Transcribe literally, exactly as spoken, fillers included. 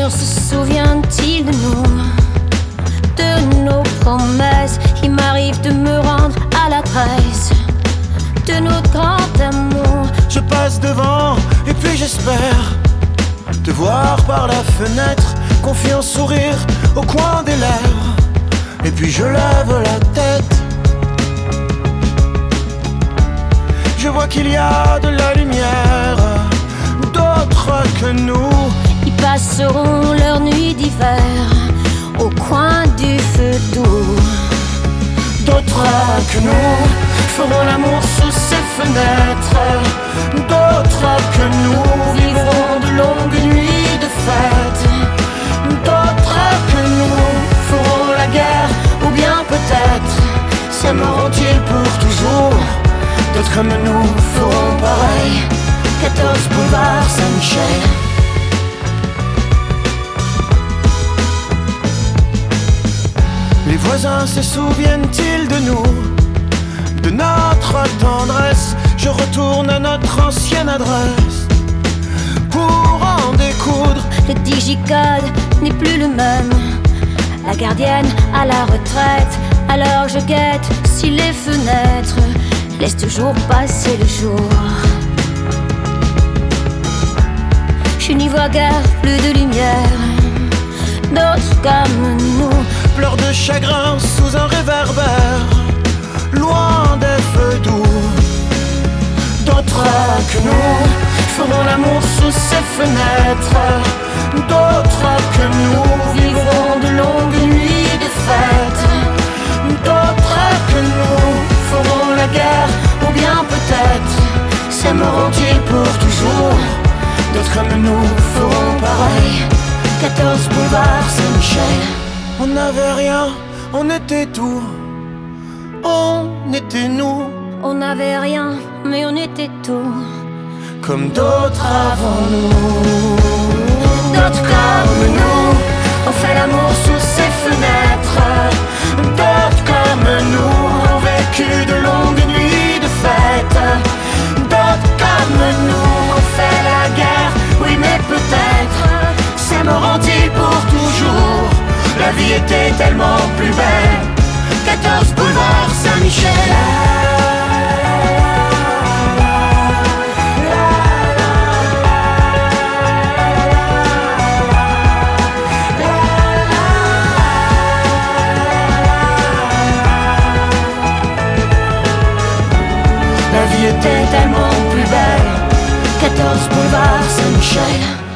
cœur se souvient-il de nous, de nos promesses? Il m'arrive de me rendre à l'adresse de notre grand amour. Je passe devant et puis j'espère te voir par la fenêtre, confiant sourire au coin des lèvres. Et puis je lève la tête, je vois qu'il y a de la lumière, d'autres que nous. Ils passeront leur nuit d'hiver au coin du feu doux. D'autres que nous feront l'amour sous ces fenêtres. D'autres que nous vivront de longues nuits de fête. D'autres que nous feront la guerre, ou bien peut-être s'aimeront-ils pour toujours. D'autres comme nous feront pareil. quatorze boulevard Saint-Michel. Les voisins se souviennent-ils de nous, de notre tendresse? Je retourne à notre ancienne adresse pour en découdre. Le digicode n'est plus le même, la gardienne à la retraite. Alors je guette si les fenêtres laissent toujours passer le jour. Je n'y vois guère plus de lumière. D'autres comme nous pleurent de chagrin sous un réverbère, loin des feux doux. D'autres que nous feront l'amour sous ces fenêtres. D'autres que nous vivront de longues nuits de fête. D'autres que nous feront la guerre, ou bien peut-être s'aimeront-ils pour toujours. D'autres comme nous feront pareil. quatorze boulevard Saint-Michel. On n'avait rien, on était tout. On était nous. On n'avait rien, mais on était tout. Comme d'autres avant nous. D'autres comme nous ont fait l'amour sous ces fenêtres. D'autres comme nous ont vécu de longues nuits de fête. D'autres comme nous ont fait la guerre. Oui mais peut-être s'aimeront-ils pour toujours. La vie était tellement plus belle. quatorze boulevard Saint-Michel. La vie était tellement plus belle. quatorze boulevard Saint-Michel.